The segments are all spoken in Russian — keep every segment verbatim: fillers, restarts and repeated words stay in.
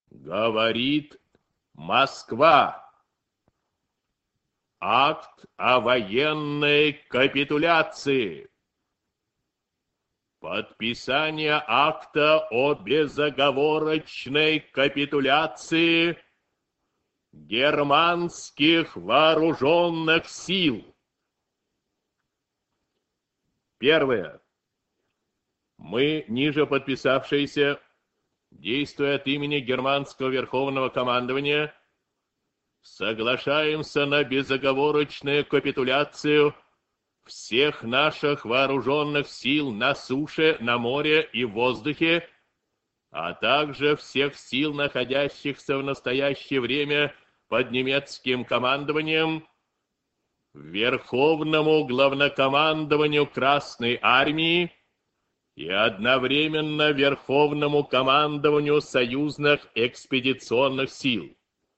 Говорит Москва. Акт о военной капитуляции. Подписание акта о безоговорочной капитуляции германских вооруженных сил. Первое. Мы, ниже подписавшиеся, действуя от имени германского верховного командования, соглашаемся на безоговорочную капитуляцию всех наших вооруженных сил на суше, на море и в воздухе, а также всех сил, находящихся в настоящее время под немецким командованием, Верховному главнокомандованию Красной Армии и одновременно Верховному командованию союзных экспедиционных сил.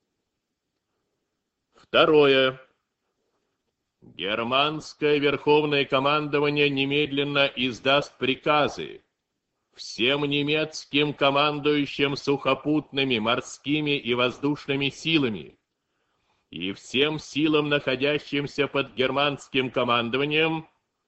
Второе. Германское Верховное командование немедленно издаст приказы всем немецким командующим сухопутными, морскими и воздушными силами и всем силам, находящимся под германским командованием,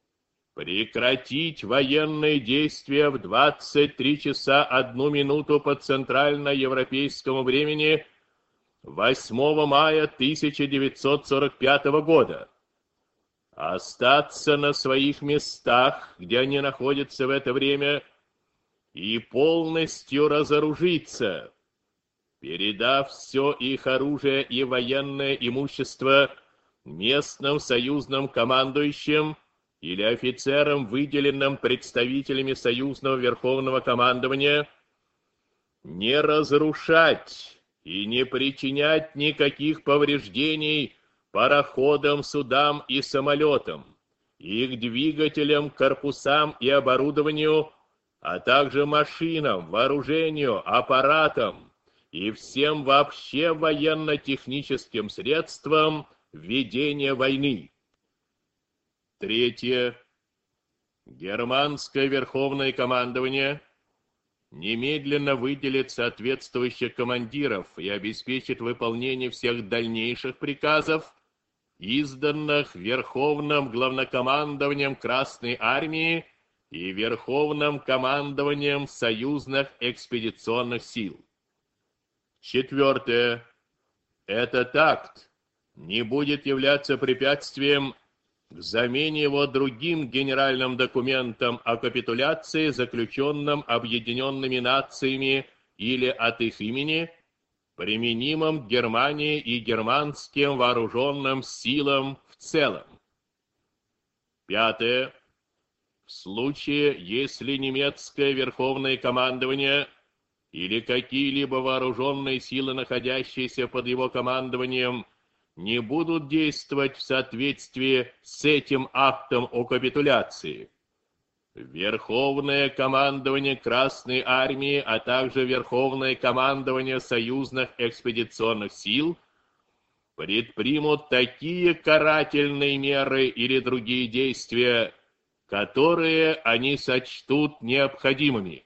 прекратить военные действия в двадцать три часа одну минуту по центральноевропейскому времени восьмого мая тысяча девятьсот сорок пятого года. Остаться на своих местах, где они находятся в это время, и полностью разоружиться, передав все их оружие и военное имущество местным союзным командующим или офицерам, выделенным представителями союзного верховного командования, не разрушать и не причинять никаких повреждений пароходам, судам и самолетам, их двигателям, корпусам и оборудованию, а также машинам, вооружению, аппаратам и всем вообще военно-техническим средствам ведения войны. Третье. Германское Верховное командование немедленно выделит соответствующих командиров и обеспечит выполнение всех дальнейших приказов, изданных Верховным главнокомандованием Красной Армии и Верховным командованием союзных экспедиционных сил. Четвертое. Этот акт не будет являться препятствием к замене его другим генеральным документом о капитуляции, заключенным Объединенными Нациями или от их имени, применимым к Германии и германским вооруженным силам в целом. Пятое. В случае, если немецкое верховное командование или какие-либо вооруженные силы, находящиеся под его командованием, не будут действовать в соответствии с этим актом о капитуляции, Верховное командование Красной Армии, а также Верховное командование союзных экспедиционных сил предпримут такие карательные меры или другие действия, которые они сочтут необходимыми.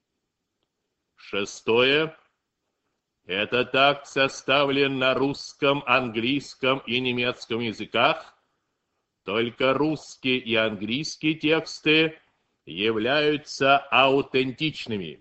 Шестое. Этот акт составлен на русском, английском и немецком языках. Только русские и английские тексты являются аутентичными.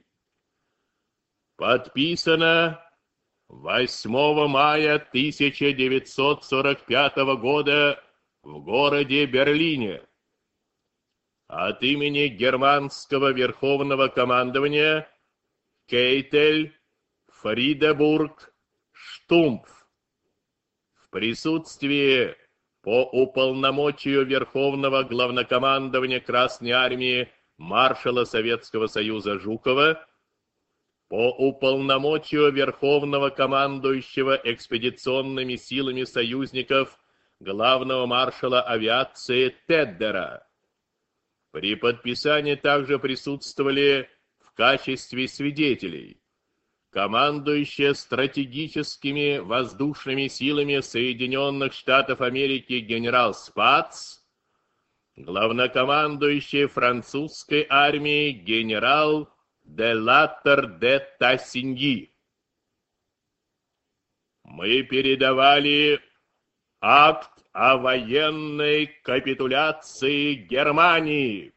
Подписано восьмого мая тысяча девятьсот сорок пятого года в городе Берлине. От имени германского верховного командования Кейтель, Фридебург, Штумф. В присутствии по уполномочию Верховного главнокомандования Красной Армии маршала Советского Союза Жукова, по уполномочию Верховного командующего экспедиционными силами союзников главного маршала авиации Теддера. При подписании также присутствовали в качестве свидетелей командующая стратегическими воздушными силами Соединенных Штатов Америки генерал Спац, главнокомандующий французской армией генерал де Латтер де Тассиньи. мы передавали акт о военной капитуляции Германии.